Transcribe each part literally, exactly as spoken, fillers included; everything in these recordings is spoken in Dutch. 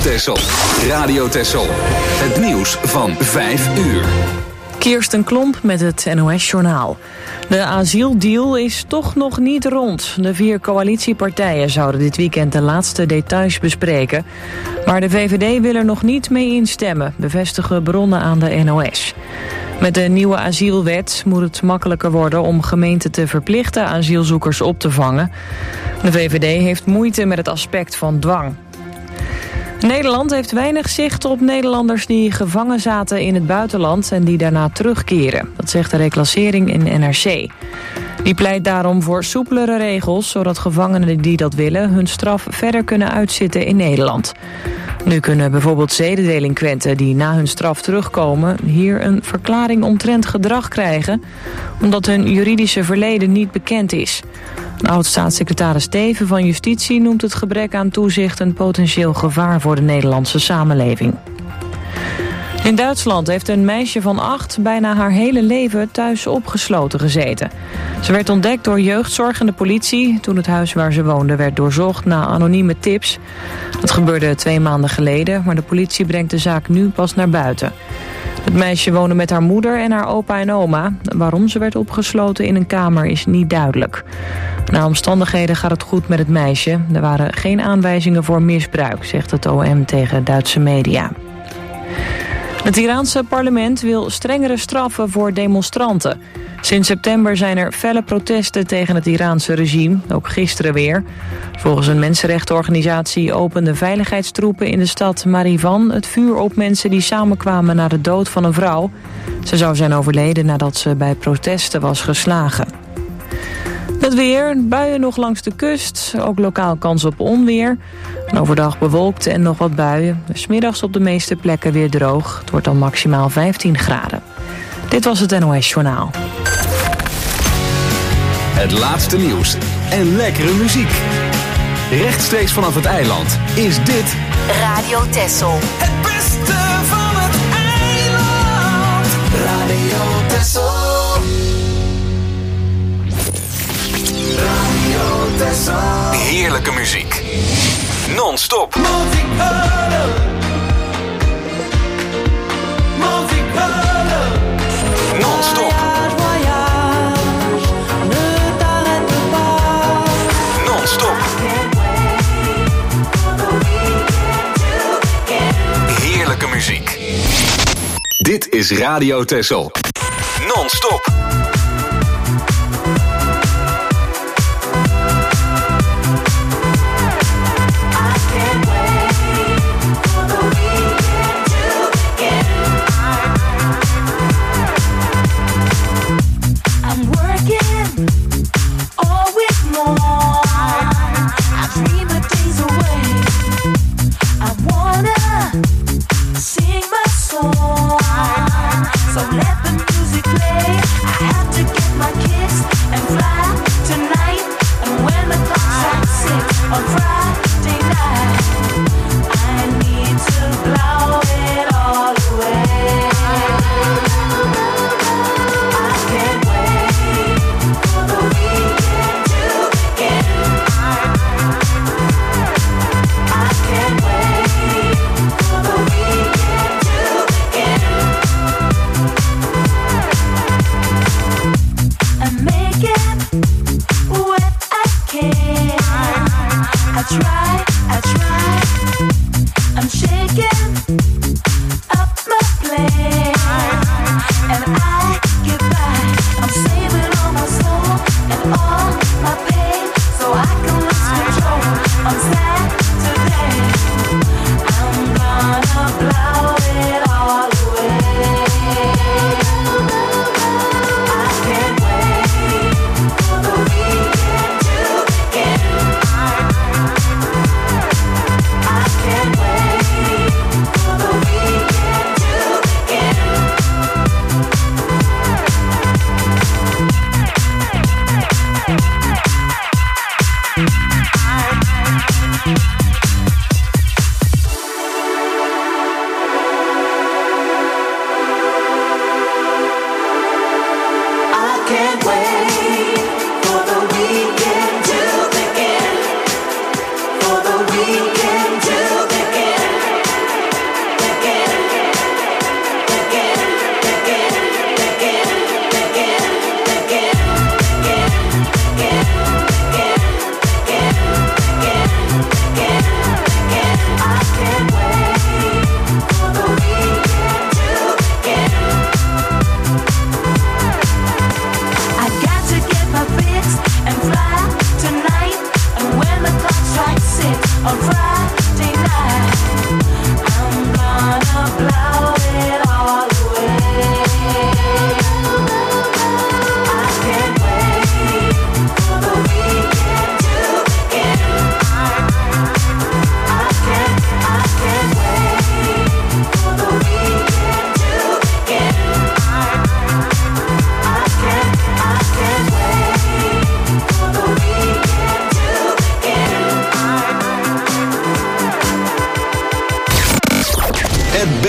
Texel. Radio Texel. Het nieuws van vijf uur. Kirsten Klomp met het N O S-journaal. De asieldeal is toch nog niet rond. De vier coalitiepartijen zouden dit weekend de laatste details bespreken. Maar de V V D wil er nog niet mee instemmen, bevestigen bronnen aan de N O S. Met de nieuwe asielwet moet het makkelijker worden om gemeenten te verplichten asielzoekers op te vangen. De V V D heeft moeite met het aspect van dwang. Nederland heeft weinig zicht op Nederlanders die gevangen zaten in het buitenland en die daarna terugkeren. Dat zegt de reclassering in N R C. Die pleit daarom voor soepelere regels, zodat gevangenen die dat willen hun straf verder kunnen uitzitten in Nederland. Nu kunnen bijvoorbeeld zedendelinquenten die na hun straf terugkomen hier een verklaring omtrent gedrag krijgen, omdat hun juridische verleden niet bekend is. Oud-staatssecretaris Teven van Justitie noemt het gebrek aan toezicht een potentieel gevaar voor de Nederlandse samenleving. In Duitsland heeft een meisje van acht bijna haar hele leven thuis opgesloten gezeten. Ze werd ontdekt door jeugdzorg en de politie toen het huis waar ze woonde werd doorzocht na anonieme tips. Dat gebeurde twee maanden geleden, maar de politie brengt de zaak nu pas naar buiten. Het meisje woonde met haar moeder en haar opa en oma. Waarom ze werd opgesloten in een kamer is niet duidelijk. Naar omstandigheden gaat het goed met het meisje. Er waren geen aanwijzingen voor misbruik, zegt het O M tegen Duitse media. Het Iraanse parlement wil strengere straffen voor demonstranten. Sinds september zijn er felle protesten tegen het Iraanse regime, ook gisteren weer. Volgens een mensenrechtenorganisatie openden veiligheidstroepen in de stad Marivan het vuur op mensen die samenkwamen na de dood van een vrouw. Ze zou zijn overleden nadat ze bij protesten was geslagen. Het weer, buien nog langs de kust, ook lokaal kans op onweer. En overdag bewolkt en nog wat buien. 's Middags op de meeste plekken weer droog. Het wordt dan maximaal vijftien graden. Dit was het N O S-journaal. Het laatste nieuws en lekkere muziek. Rechtstreeks vanaf het eiland is dit Radio Texel. Het beste van het eiland. Radio Texel. Radio Texel. heerlijke muziek. Non-stop. Non-stop. Non-stop. Heerlijke muziek. Dit is Radio Texel. Non-stop.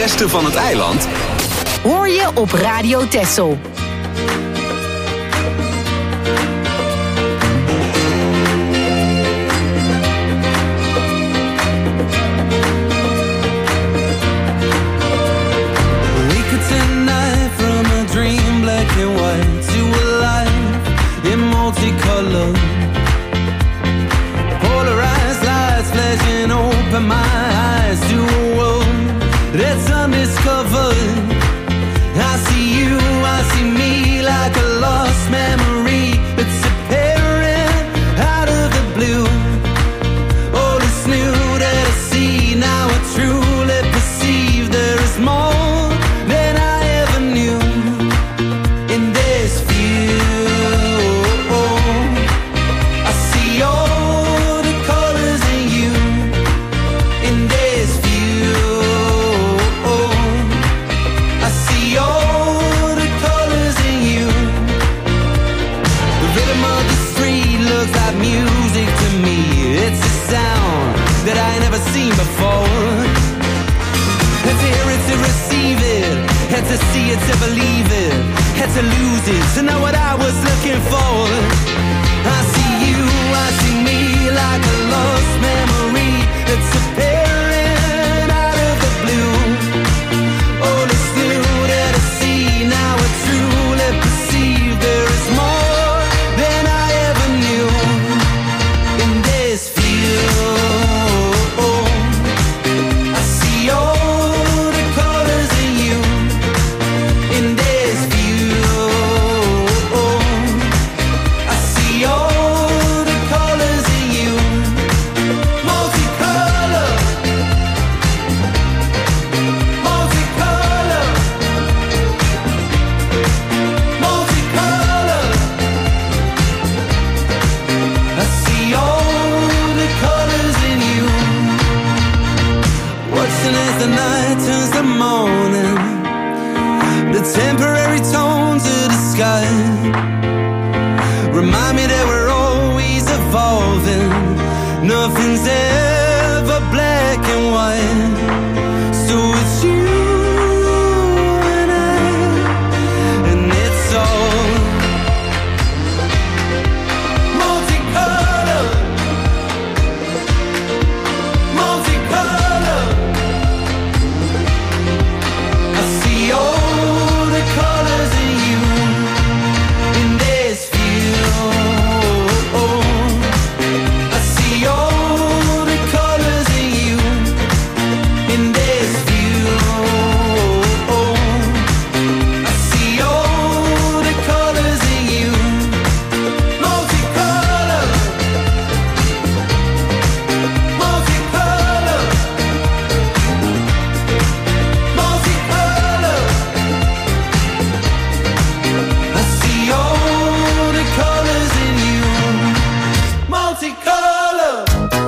beste van het eiland hoor je op Radio Texel. And white to a life in multicolor. Polarized lights flashing open my eyes to a world that's undiscovered. I see you, I see me like a lost memory that's appearing out of the blue. All is new that I see, now I truly perceive there is more than I ever knew. That I ain't never seen before. Had to hear it to receive it, had to see it to believe it, had to lose it to know what I was looking for. I see you, I see me like a lost memory that's appearing out of the blue. All is new that I see, now I truly perceive there is more than I ever knew in this field. The night turns to morning, the temporary tones of the sky remind me that we're always evolving. Nothing's ever black and white. So it's you and I, and it's all multicolor, multicolor. All the colors in you in this field. I see all the colors in you in this field. I see all the colors in you. Multicolor, multicolor, multicolor. I see all the colors in you, multicolor.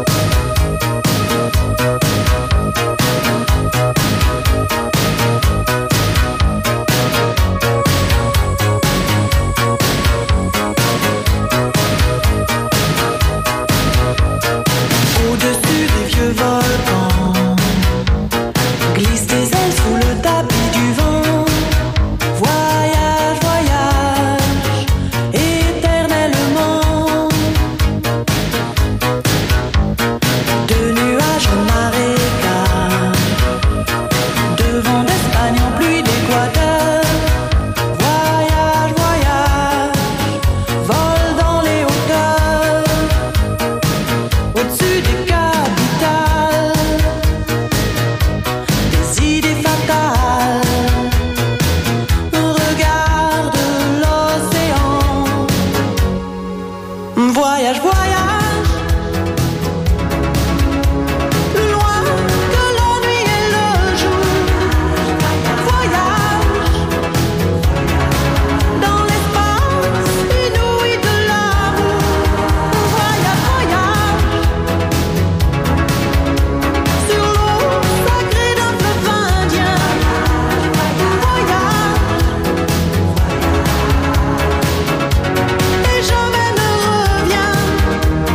Au-dessus des vieux volcans, glisse tes ailes sous le tapis du vent. Voyage, voyage, éternellement. De nuages en marécage, de vent d'Espagne en pluie d'Équateur. Voyage, voyage, vole dans les hauteurs. Au-dessus des capitales, des idées fatales. Regarde l'océan. Voyage, voyage, loin de l'ennui et le jour. Voyage, dans l'espace inouï de l'amour. Voyage, voyage, sur l'eau sacrée d'un fleuve indien. Voyage, et jamais ne reviens.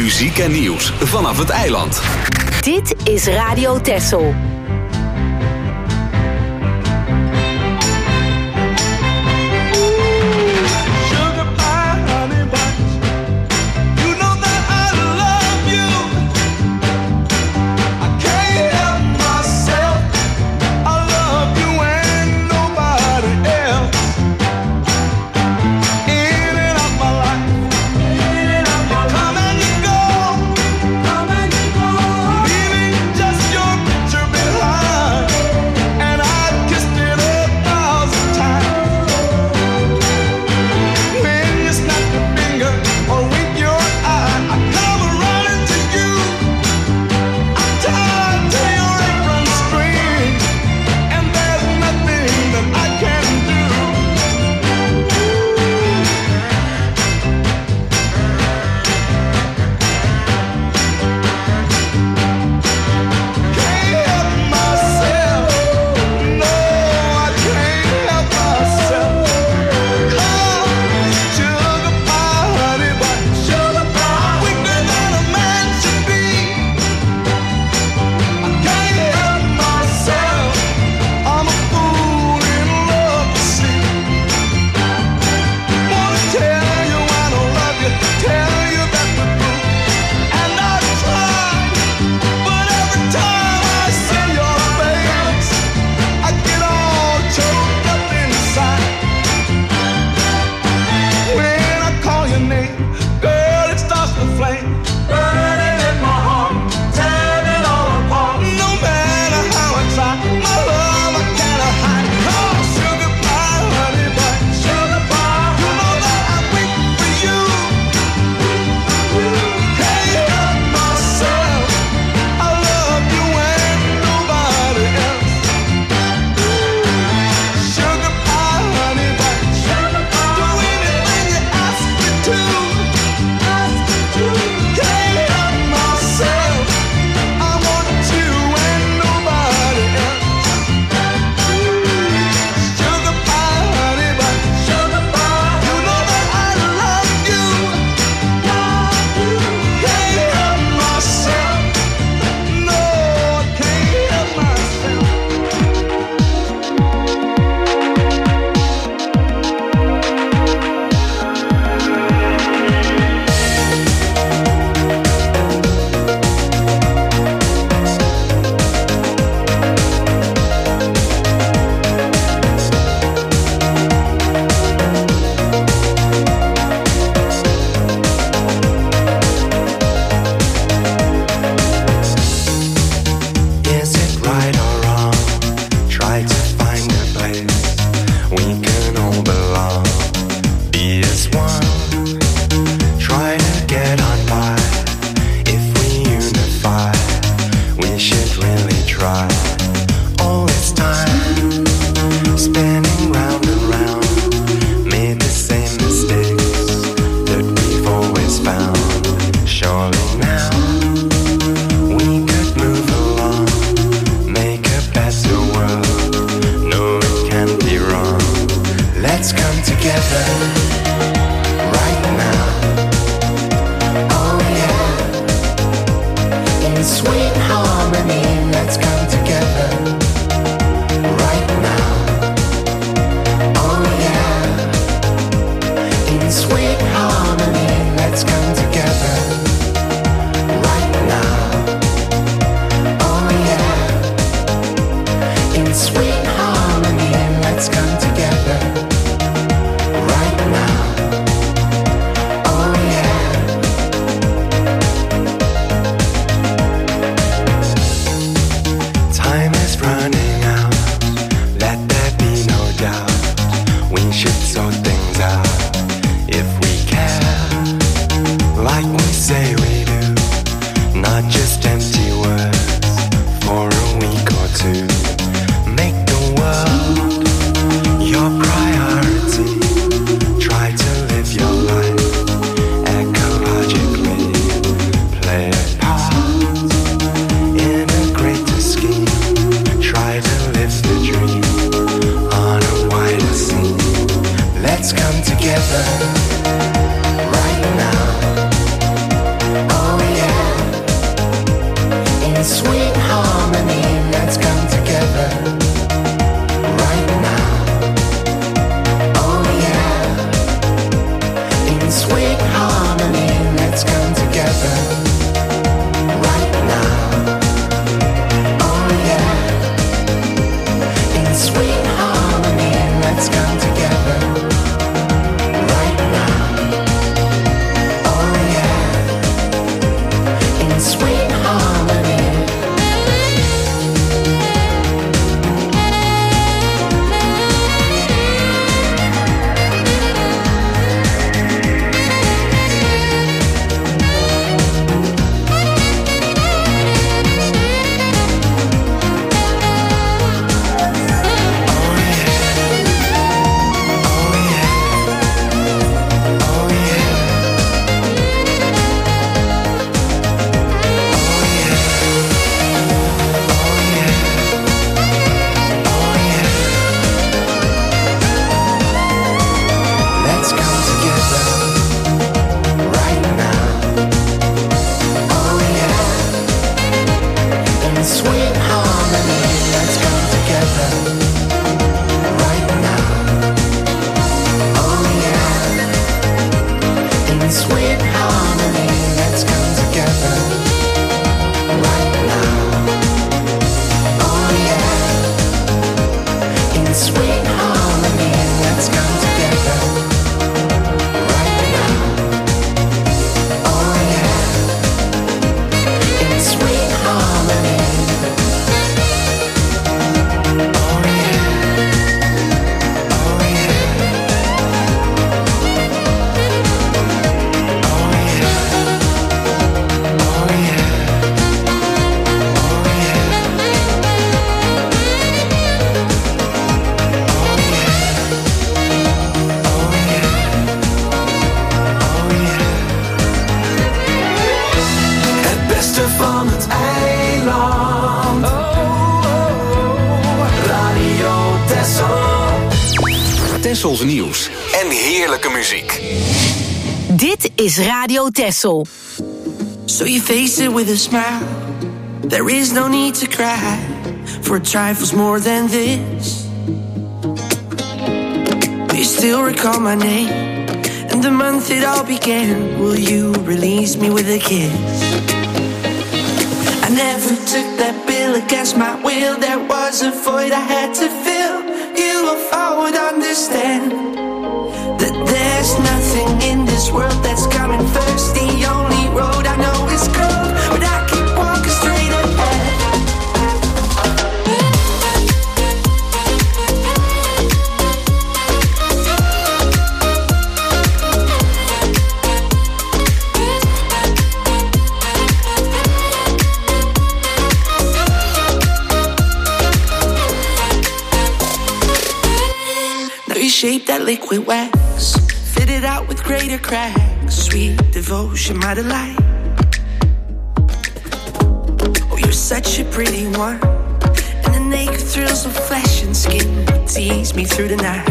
Muziek en nieuws vanaf het eiland. Dit is Radio Texel. Just your picture behind Tessels nieuws en heerlijke muziek. Dit is Radio Tessel. So you face it with a smile. There is no need to cry for trifles more than this. Do you still recall my name and the month it all began? Will you release me with a kiss? I never took that bill against my will. There was a void I had to fill. You, if I would understand that there's nothing in this world that's coming first. The only road I know is cold, but I keep walking straight ahead. Now you shape that liquid wax, fit it out with greater cracks. Sweet devotion, my delight. Oh, you're such a pretty one, and the naked thrills of flesh and skin tease me through the night.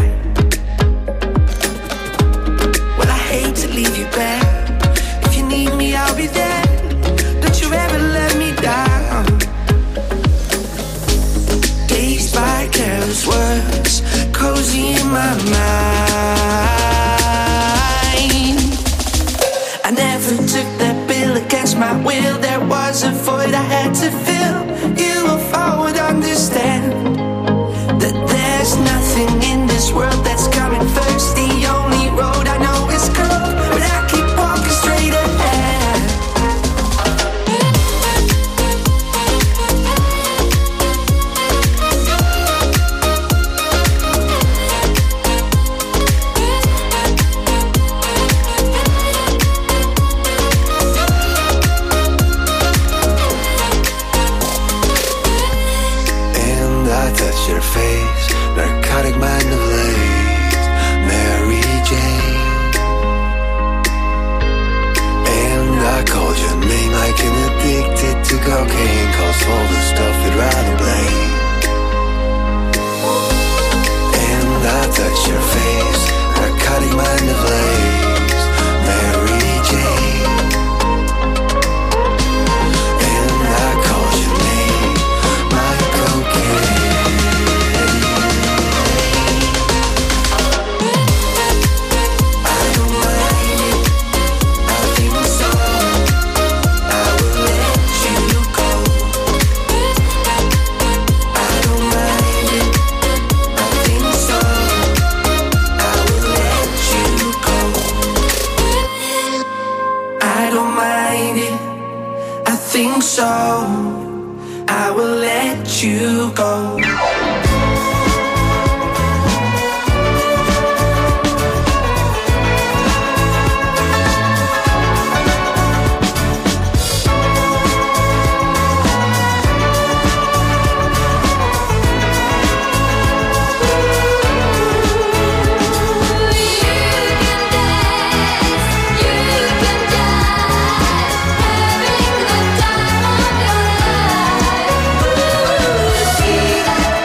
Well, I hate to leave you back. If you need me, I'll be there. Don't you ever let me down. Dazed by careless words, cozy in my mind. I never took that bill against my will. There was a void I had to fill. You, if I would understand that there's nothing in this world that's coming first. The only road I know is cold, but I keep walking straight ahead. Your face, narcotic mind of lace, Mary Jane. And I called your name like an addicted to cocaine, calls for the stuff I'd rather blame. And I touch your face, narcotic mind of lace, Mary Jane. And I called your name, my cocaine. So I will let you go. See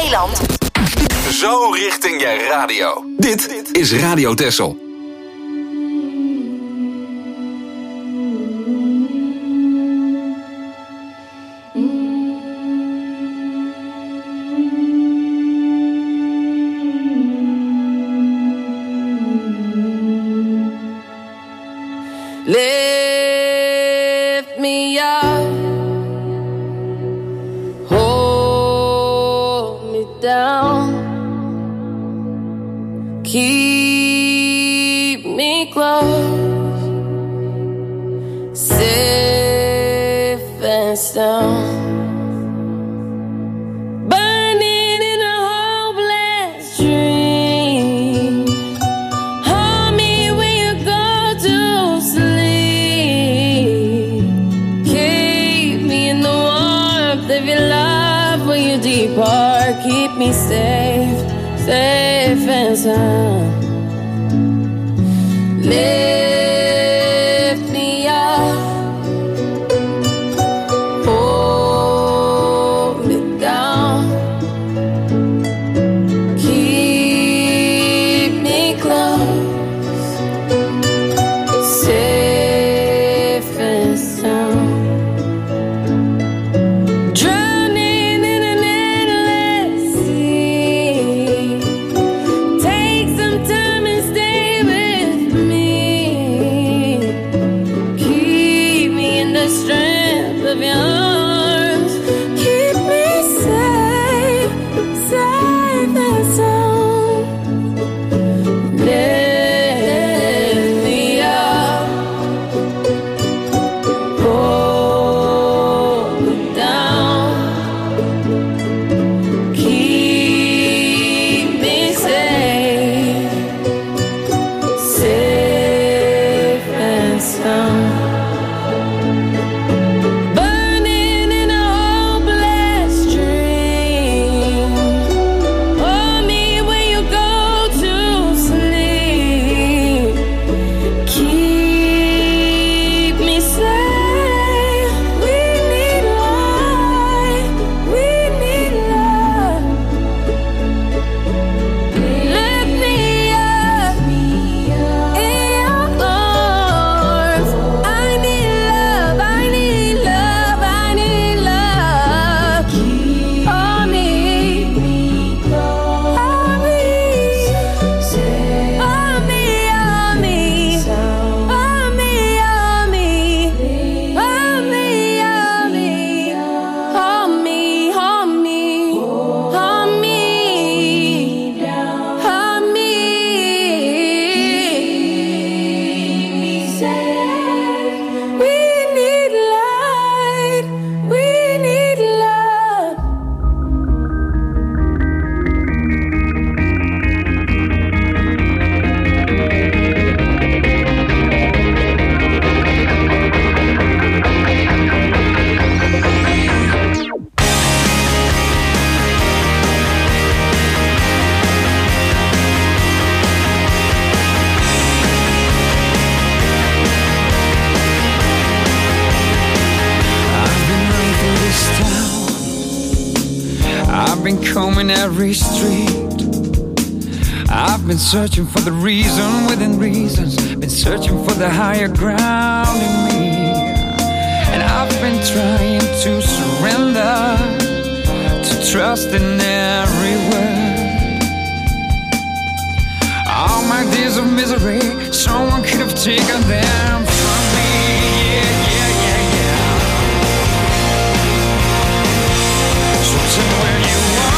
eiland. Zo richting je radio. Dit is Radio Texel. Lift me up, hold me down, keep me close, safe and sound. Keep me safe, safe and sound. Lift me up, hold me down, keep me close, safe and sound. Every street I've been searching for the reason within reasons, been searching for the higher ground in me, and I've been trying to surrender, to trust in every word. All my days of misery, someone could have taken them from me. Yeah, yeah, yeah, yeah. So tell me where you are.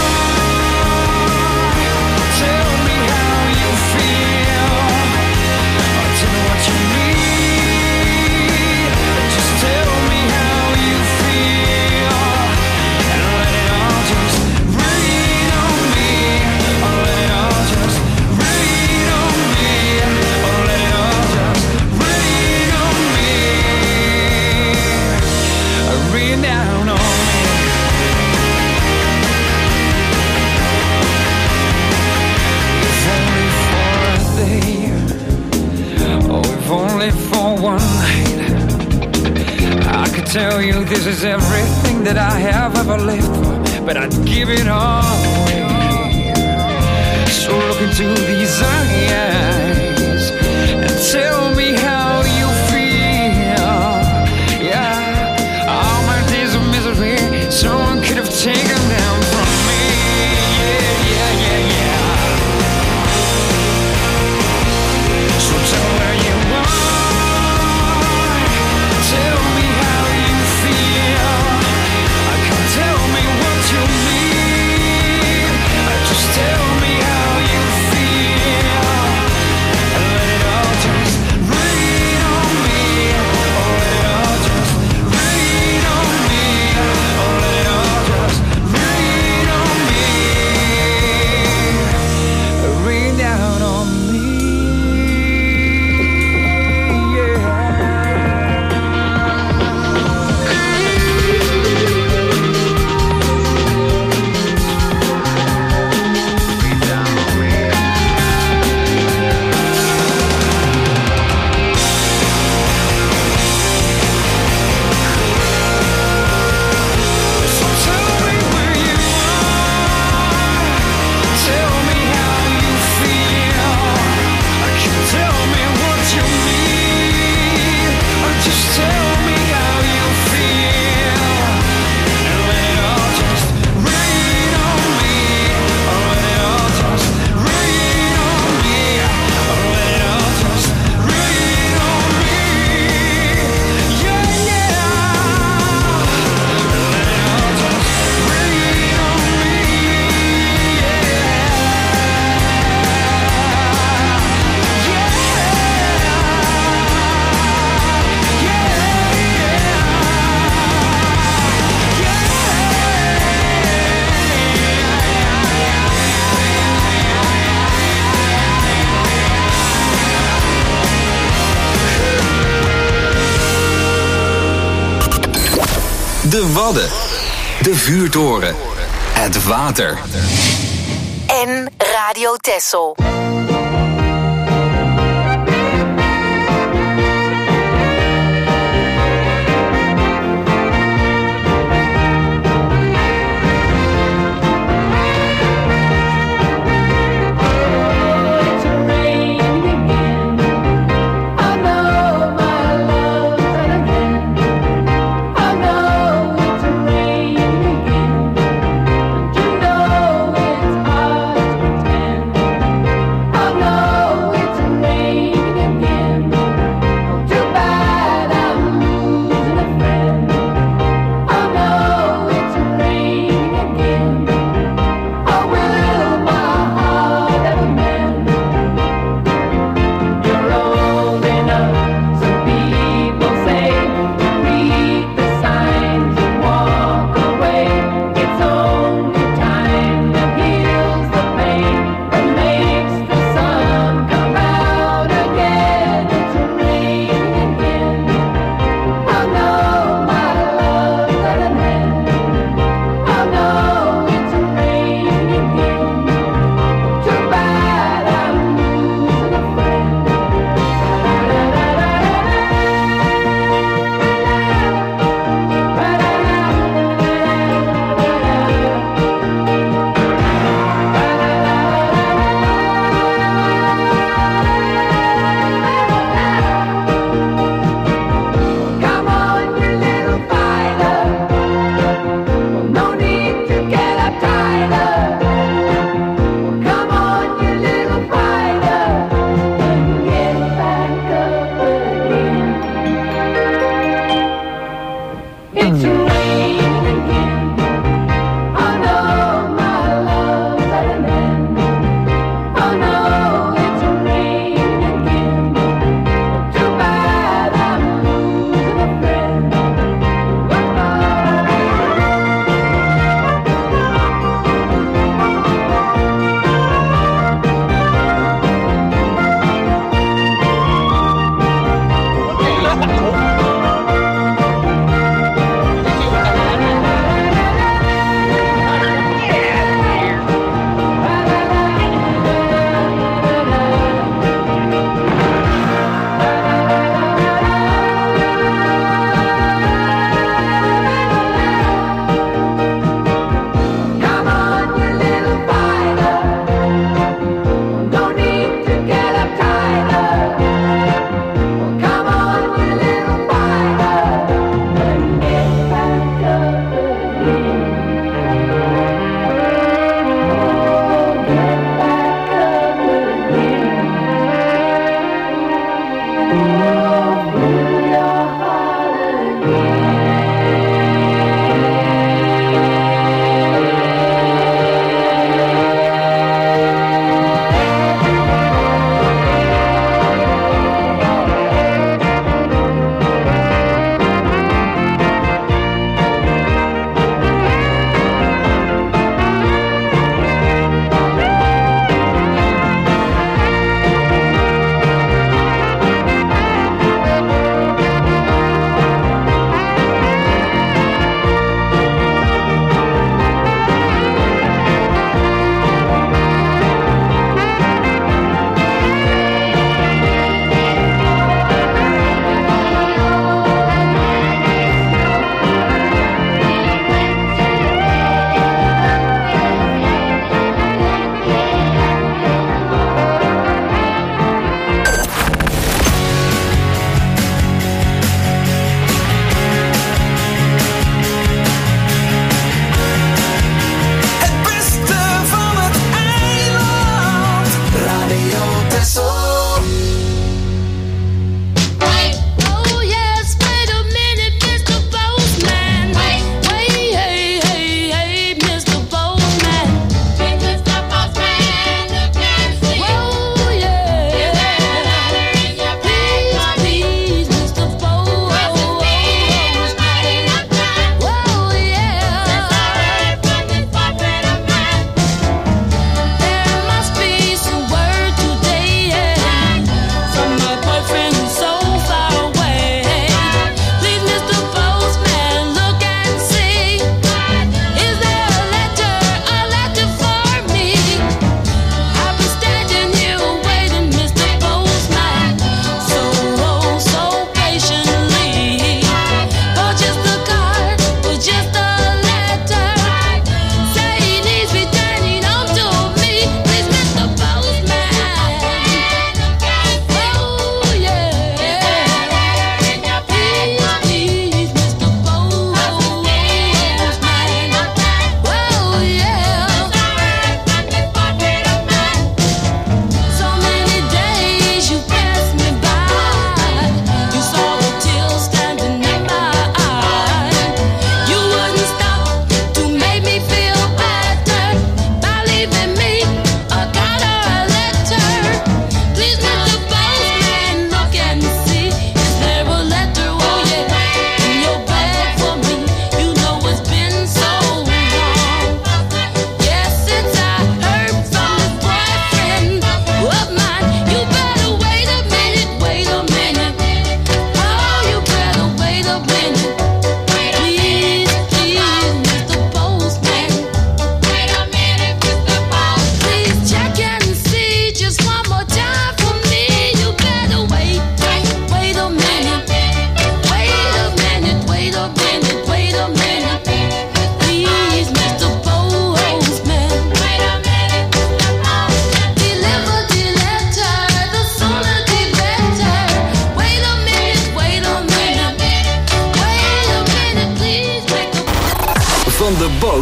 Tell you this is everything that I have ever lived for, but I'd give it all away. So look into these eyes and tell me how you feel. Yeah, all my days of misery, someone could have taken them from me. Yeah, yeah, yeah, yeah. So tell where you are, tell me how you feel. I can't tell me what you mean, just tell me how you feel. And let it all just rain on me. Oh, let it all just rain on me. Oh, let it all just rain on me. Rain down on me. So tell me where you are, tell me how you feel. I can't tell me what you mean, or just tell me how you feel. And let it all just rain on me. Oh, let it all just rain on me. Oh, let it all just rain on me. Yeah, yeah. Let it all just rain on me. Yeah. De Wadden. De vuurtoren. Het water. En Radio Texel. You know it's hard to pretend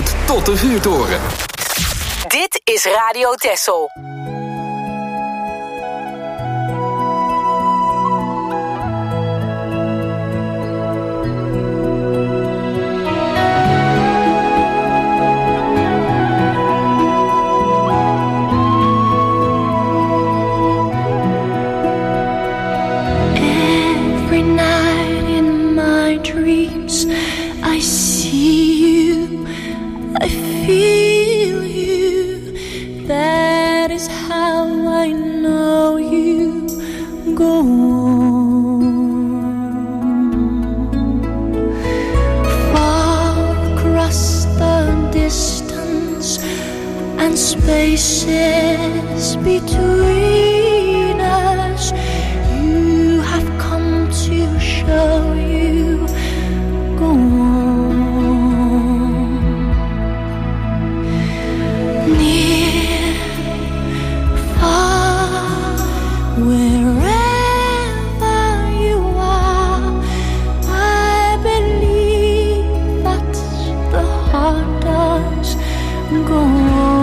sloot tot de vuurtoren. Dit is Radio Texel. Spaces between us, you have come to show you. Go on. Near, far, wherever you are, I believe that the heart does go on.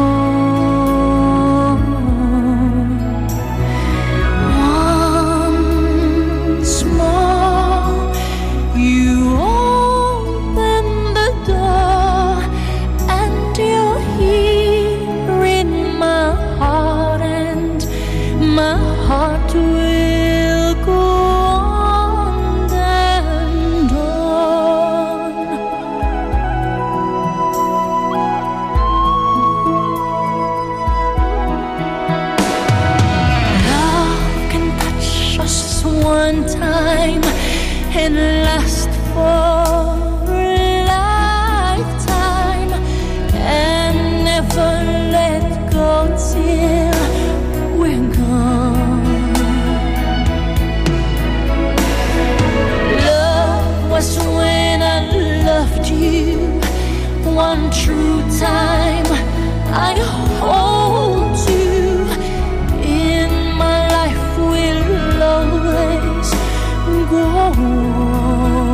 One true time I hold you in my life will always go on.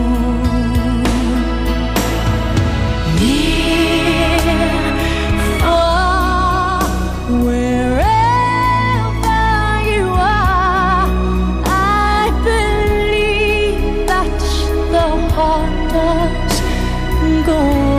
Near, far, wherever you are, I believe that the heart does go on.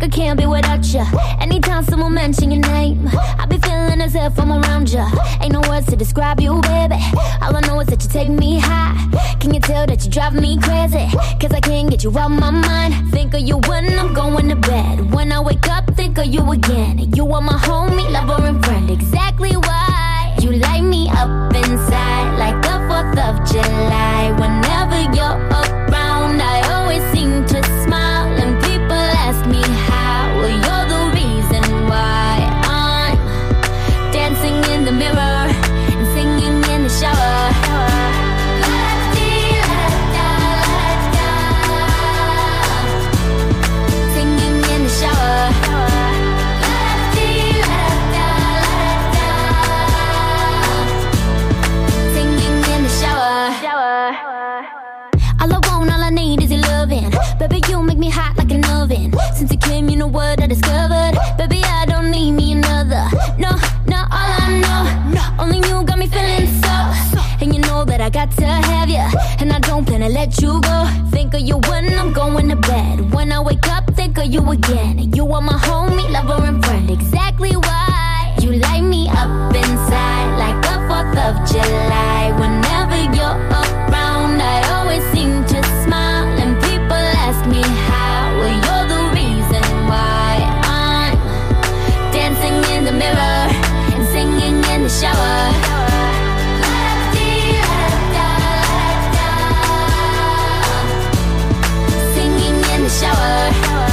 I can't be without you. Anytime someone mention your name, I be feeling as if I'm around you. Ain't no words to describe you, baby. All I know is that you take me high. Can you tell that you drive me crazy? Cause I can't get you out my mind. Think of you when I'm going to bed. When I wake up, think of you again. You are my homie, lover and friend. Exactly why you light me up inside like the fourth of July. Whenever you're around, I always seem to smile. And people ask me how. Well, you're the reason why I'm dancing in the mirror and singing in the shower. Singing in the shower. Baby, you make me hot like an oven. Since you came, you know what I discovered. Baby, I don't need me another. No, not all I know. No, only you got me feeling so. And you know that I got to have you. And I don't plan to let you go. Think of you when I'm going to bed. When I wake up, think of you again. You are my homie, lover and friend. Exactly why you light me up inside like the fourth of July. Whenever you're around, I always seem to smile. And people ask me how. Well, you're the reason why I'm dancing in the mirror and singing in the shower. Singing in the shower.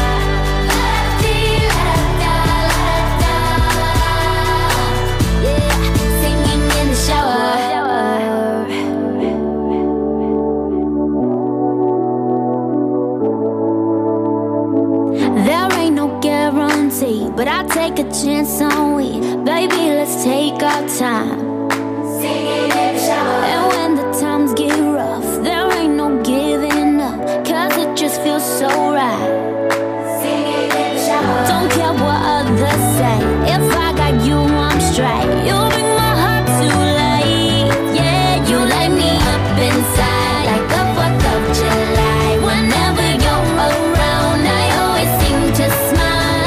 But I'll take a chance on we. Baby, let's take our time. Singing in the shower. And when the times get rough, there ain't no giving up. Cause it just feels so right. Singing in the shower. Don't care what others say. If I got you, I'm straight. You bring my heart to life. Yeah, you light me up inside like the fourth of July. Whenever you're around, I always seem to smile.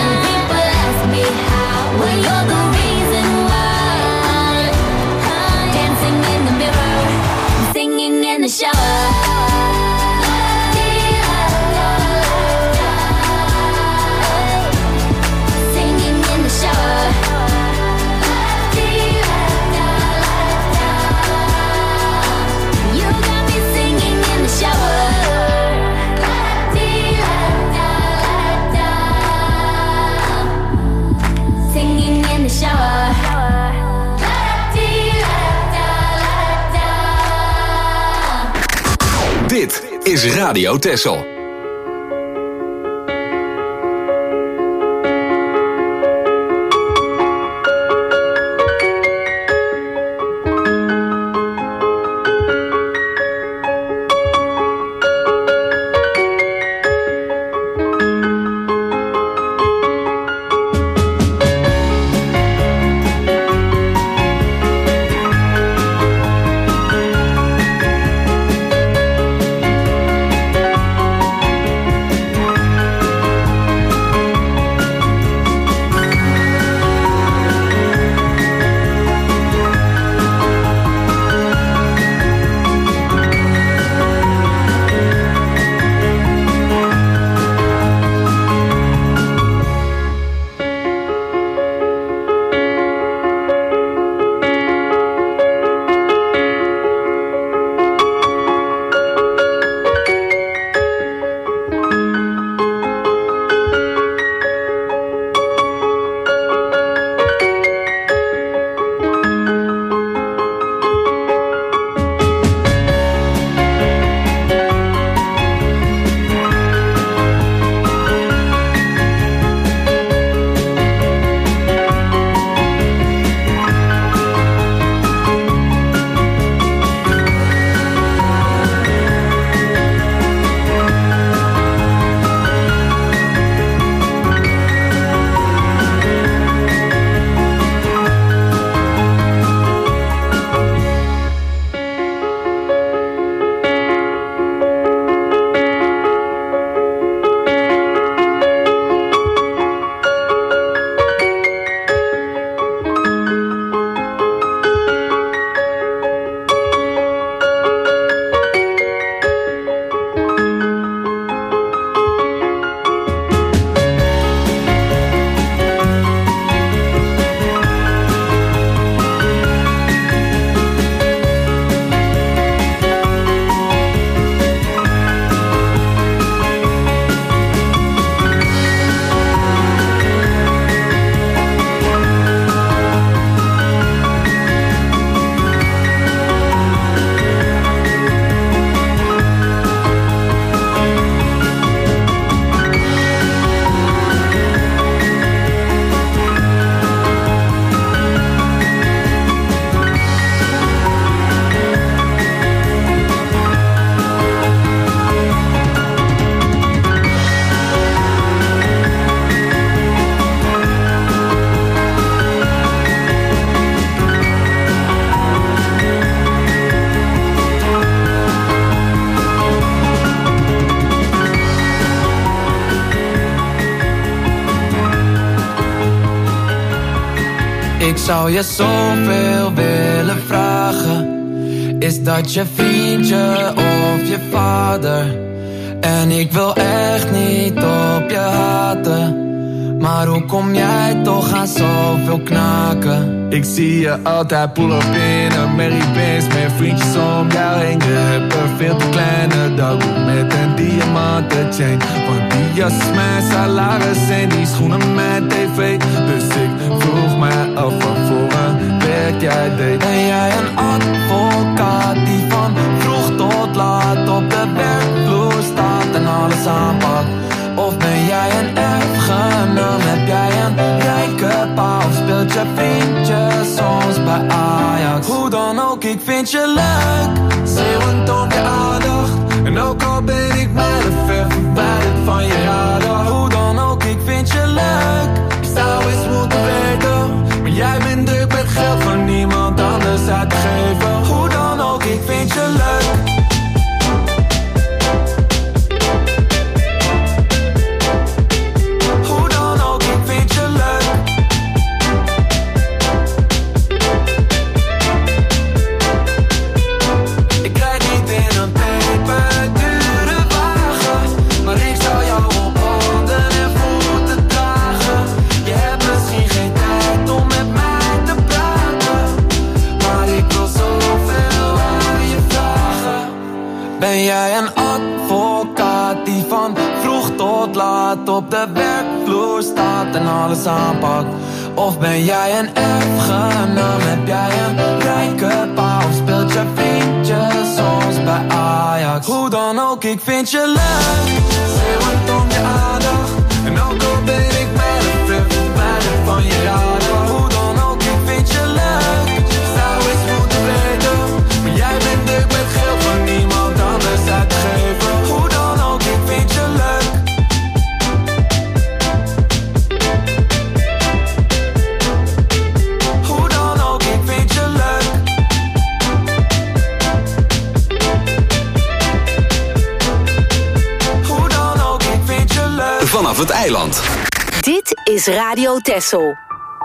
Well, you're the reason why I'm dancing in the mirror and singing in the shower. Singing in the shower. You got me singing in the shower. Singing in the shower. Dit is Radio Texel. Ik zou je zoveel willen vragen. Is dat je vriendje of je vader? En ik wil echt niet op je haten, maar hoe kom jij toch aan zoveel knaken? Ik zie je altijd pull-up in een Merry-Benz met vriendjes om jou heen. Je hebt een veel te kleine dag met een diamanten chain. Want die jas is mijn salaris en die schoenen mijn tv. Dus ik vroeg mij af wat voor een werk jij deed. Ben jij een advocaat die van vroeg tot laat op de werkvloer staat en alles aanpakt? Of ben jij een erfgenaam? Heb jij een rijke pa? Of speelt je vriendje soms bij Ajax? Hoe dan ook, ik vind je leuk, schreeuwend om je aandacht. En ook al ben ik mijlen ver verwijderd van je radar. Hoe dan ook, ik vind je leuk, ik zou eens moeten weten. Maar jij bent druk met geld van niemand anders uit te geven. Hoe dan ook, ik vind je leuk. Ben jij een advocaat die van vroeg tot laat op de werkvloer staat en alles aanpakt? Of ben jij een erfgenaam? Heb jij een rijke pa? Of speelt je vriendje soms bij Ajax? Hoe dan ook, ik vind je leuk, schreeuwend om je aandacht. En ook al ben ik met een flip verwijderd van je radar. Hoe dan ook, ik vind je leuk, zou eens moeten weten. Maar jij bent druk met geld van niemand anders uit te geven. Hoe dan ook, ik vind je leuk. Hoe dan ook, ik vind je leuk. Hoe dan ook, ik vind je leuk. Vanaf het eiland. Dit is Radio Texel.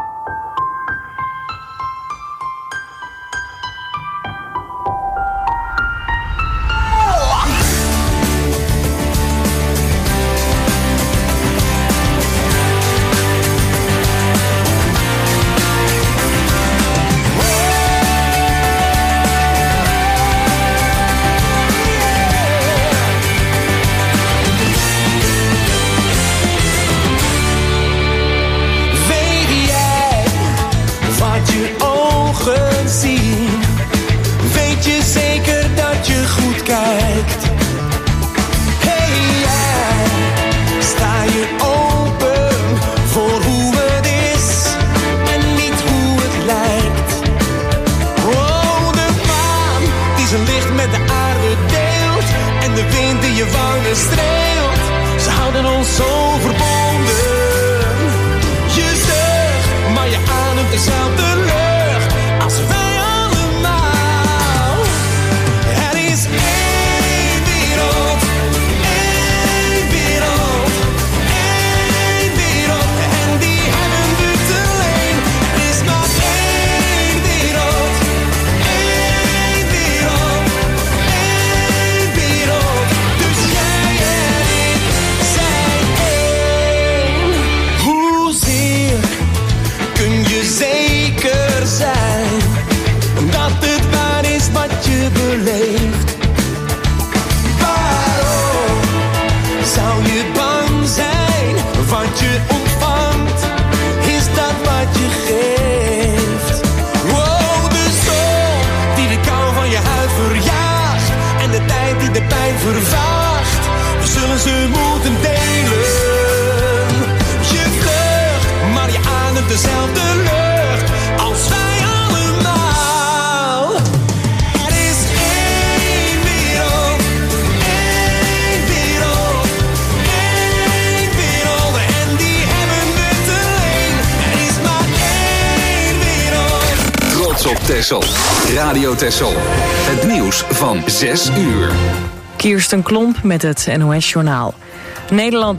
Texel. Radio Texel. Het nieuws van zes uur. Kirsten Klomp met het N O S Journaal. Nederland